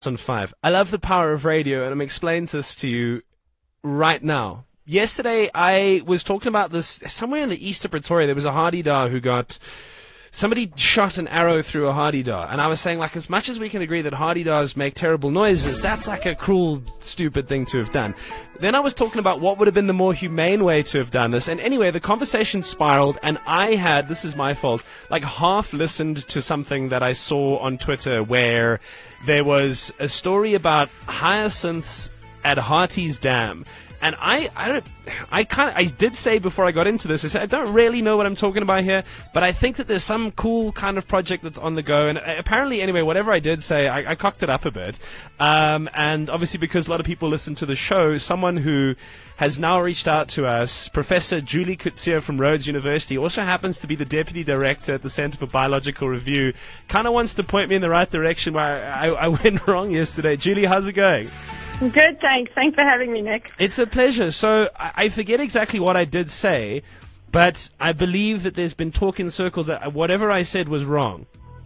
On 5. I love the power of radio, and I'm explaining this to you right now. Yesterday, I was talking about this somewhere in the east of Pretoria. There was a Hardy-Dar who got... Somebody shot an arrow through a Hardy-Dar, and I was saying, like, as much as we can agree that Hardy-Dars make terrible noises, that's like a cruel, stupid thing to have done. Then I was talking about what would have been the more humane way to have done this, and anyway, the conversation spiraled, and I had, this is my fault, like half listened to something that I saw on Twitter where there was a story about hyacinths at Harties Dam. And I did say before I got into this, I said, I don't really know what I'm talking about here, but I think that there's some cool kind of project that's on the go. And apparently, anyway, whatever I did say, I cocked it up a bit. And obviously, because a lot of people listen to the show, someone who has now reached out to us, Professor Julie Coetzee from Rhodes University, also happens to be the Deputy Director at the Center for Biological Review, kind of wants to point me in the right direction where I went wrong yesterday. Julie, how's it going? Good, thanks. Thanks for having me, Nick. It's a pleasure. So I forget exactly what I did say, but I believe that there's been talk in circles that whatever I said was wrong.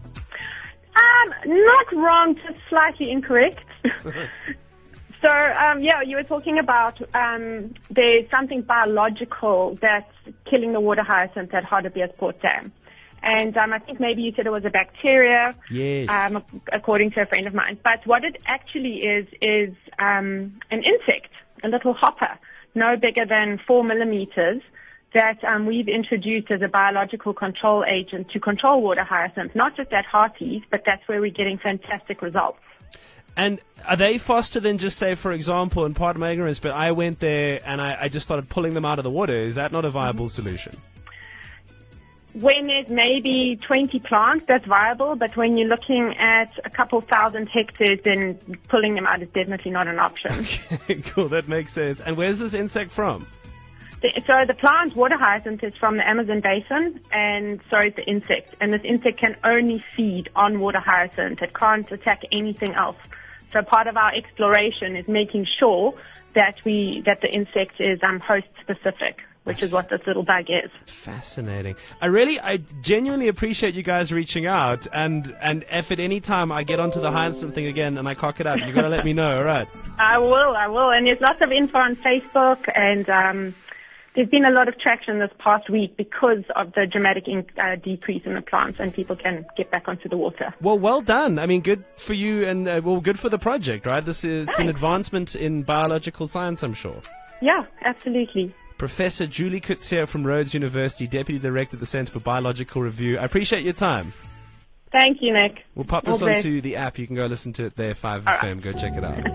Not wrong, just slightly incorrect. So, you were talking about there's something biological that's killing the water hyacinth at Hartebeespoort Dam. And I think maybe you said it was a bacteria, yes. According to a friend of mine. But what it actually is an insect, a little hopper, no bigger than 4 millimeters, that we've introduced as a biological control agent to control water hyacinth, not just at Harties, but that's where we're getting fantastic results. And are they faster than just, say, for example, and pardon my ignorance, but I went there and I just started pulling them out of the water. Is that not a viable solution? When there's maybe 20 plants, that's viable, but when you're looking at a couple thousand hectares, then pulling them out is definitely not an option. Okay, cool, that makes sense. And where's this insect from? So the plant, water hyacinth, is from the Amazon basin, and so is the insect. And this insect can only feed on water hyacinth. It can't attack anything else. So part of our exploration is making sure that the insect is host specific, which is what this little bug is. Fascinating. I genuinely appreciate you guys reaching out, and if at any time I get onto the hyacinth thing again and I cock it up, you got to let me know, all right? I will. And there's lots of info on Facebook, and there's been a lot of traction this past week because of the dramatic decrease in the plants, and people can get back onto the water. Well done. I mean, good for you, and good for the project, right? It's an advancement in biological science, I'm sure. Yeah, absolutely. Professor Julie Coetzee from Rhodes University, Deputy Director at the Center for Biological Review. I appreciate your time. Thank you, Nick. We'll pop this onto the app. You can go listen to it there, 5FM. Go check it out.